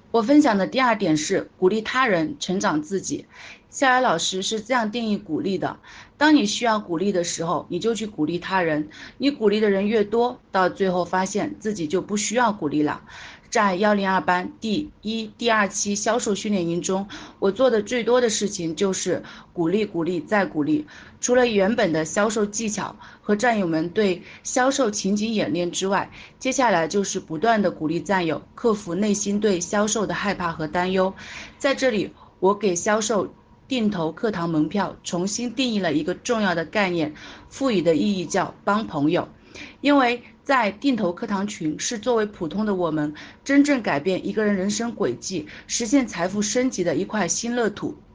我分享的第二点是鼓励他人成长自己。夏尔老师是这样定义鼓励的：当你需要鼓励的时候，你就去鼓励他人。你鼓励的人越多，到最后发现自己就不需要鼓励了。在102班第二期销售训练营中，我做的最多的事情就是鼓励、鼓励再鼓励。除了原本的销售技巧和战友们对销售情景演练之外，接下来就是不断的鼓励战友克服内心对销售的害怕和担忧。在这里，我给销售定投课堂门票重新定义了一个重要的概念，赋予的意义叫帮朋友。因为在定投课堂群是作为普通的我们真正改变一个人人生轨迹、实现财富升级的一块新乐土。